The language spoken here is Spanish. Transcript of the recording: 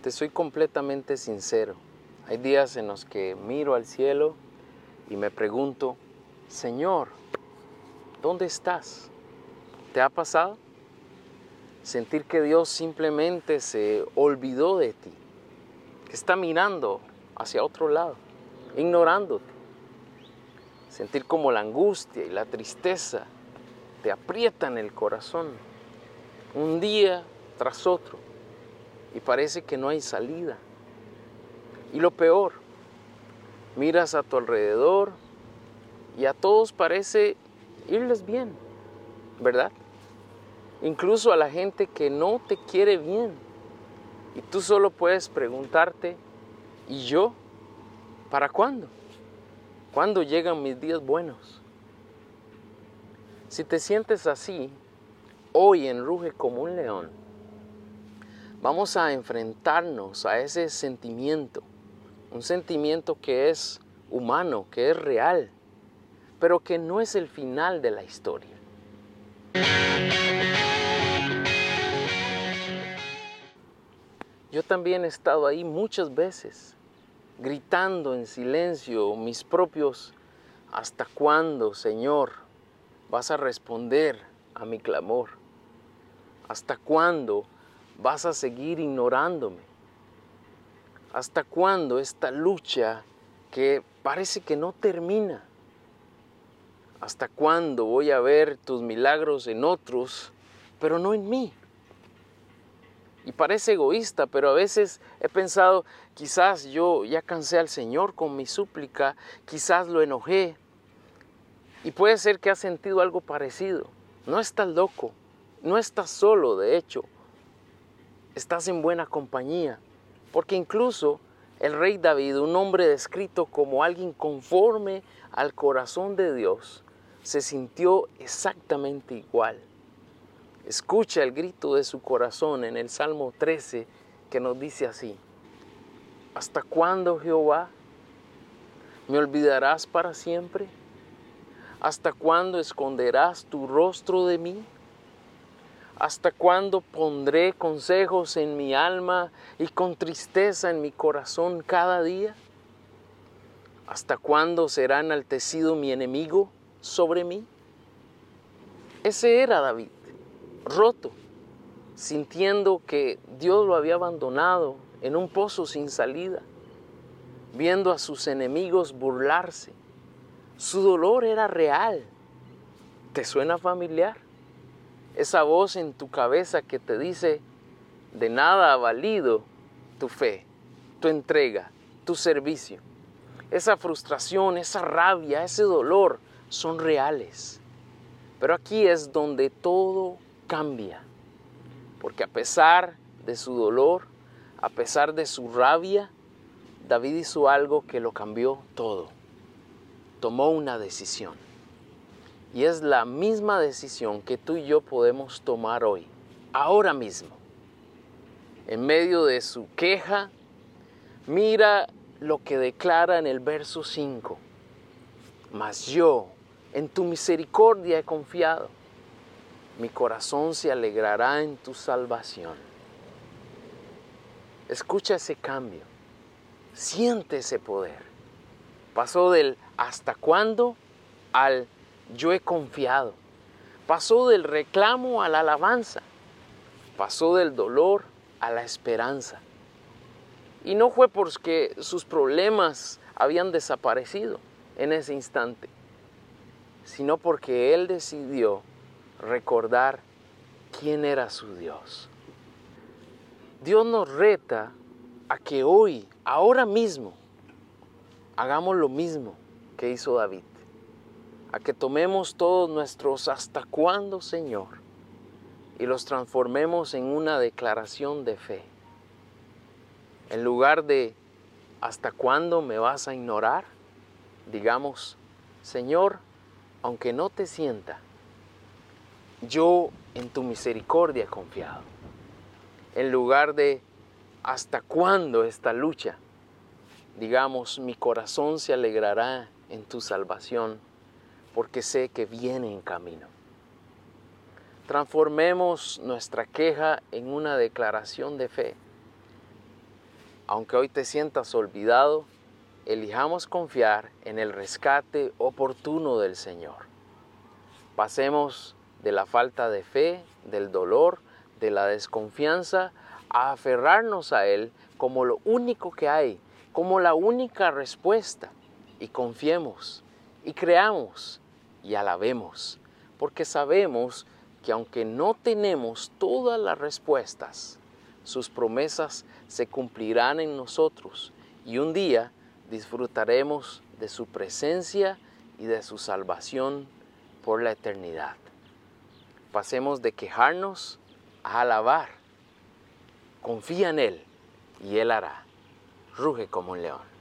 Te soy completamente sincero. Hay días en los que miro al cielo y me pregunto, Señor, ¿dónde estás? ¿Te ha pasado? Sentir que Dios simplemente se olvidó de ti, que está mirando hacia otro lado, ignorándote. Sentir como la angustia y la tristeza te aprietan el corazón, un día tras otro, y parece que no hay salida. Y lo peor, miras a tu alrededor y a todos parece irles bien, ¿verdad? Incluso a la gente que no te quiere bien. Y tú solo puedes preguntarte, ¿y yo? ¿Para cuándo? ¿Cuándo llegan mis días buenos? Si te sientes así, hoy en Ruge como un león, vamos a enfrentarnos a ese sentimiento, un sentimiento que es humano, que es real, pero que no es el final de la historia. Yo también he estado ahí muchas veces, gritando en silencio mis propios ¿hasta cuándo, Señor, vas a responder a mi clamor? ¿Hasta cuándo vas a seguir ignorándome? ¿Hasta cuándo esta lucha que parece que no termina? ¿Hasta cuándo voy a ver tus milagros en otros, pero no en mí? Y parece egoísta, pero a veces he pensado, quizás yo ya cansé al Señor con mi súplica, quizás lo enojé. Y puede ser que has sentido algo parecido. No estás loco, no estás solo, de hecho. Estás en buena compañía. Porque incluso el rey David, un hombre descrito como alguien conforme al corazón de Dios, se sintió exactamente igual. Escucha el grito de su corazón en el Salmo 13 que nos dice así: ¿hasta cuándo, Jehová, me olvidarás para siempre? ¿Hasta cuándo esconderás tu rostro de mí? ¿Hasta cuándo pondré consejos en mi alma y con tristeza en mi corazón cada día? ¿Hasta cuándo será enaltecido mi enemigo sobre mí? Ese era David, roto, sintiendo que Dios lo había abandonado en un pozo sin salida, viendo a sus enemigos burlarse. Su dolor era real. ¿Te suena familiar? Esa voz en tu cabeza que te dice, de nada ha valido tu fe, tu entrega, tu servicio. Esa frustración, esa rabia, ese dolor son reales. Pero aquí es donde todo cambia. Porque a pesar de su dolor, a pesar de su rabia, David hizo algo que lo cambió todo. Tomó una decisión. Y es la misma decisión que tú y yo podemos tomar hoy, ahora mismo. En medio de su queja, mira lo que declara en el verso 5. Mas yo en tu misericordia he confiado. Mi corazón se alegrará en tu salvación. Escucha ese cambio. Siente ese poder. Pasó del ¿hasta cuándo? Al yo he confiado. Pasó del reclamo a la alabanza. Pasó del dolor a la esperanza. Y no fue porque sus problemas habían desaparecido en ese instante, sino porque él decidió recordar quién era su Dios. Dios nos reta a que hoy, ahora mismo, hagamos lo mismo que hizo David. A que tomemos todos nuestros ¿hasta cuándo, Señor? Y los transformemos en una declaración de fe. En lugar de ¿hasta cuándo me vas a ignorar? Digamos, Señor, aunque no te sienta, yo en tu misericordia he confiado. En lugar de ¿hasta cuándo esta lucha? Digamos, mi corazón se alegrará en tu salvación, porque sé que viene en camino. Transformemos nuestra queja en una declaración de fe. Aunque hoy te sientas olvidado, elijamos confiar en el rescate oportuno del Señor. Pasemos de la falta de fe, del dolor, de la desconfianza, a aferrarnos a Él como lo único que hay, como la única respuesta. Y confiemos, y creamos, y alabemos, porque sabemos que aunque no tenemos todas las respuestas, sus promesas se cumplirán en nosotros y un día disfrutaremos de su presencia y de su salvación por la eternidad. Pasemos de quejarnos a alabar. Confía en Él y Él hará. Ruge como un león.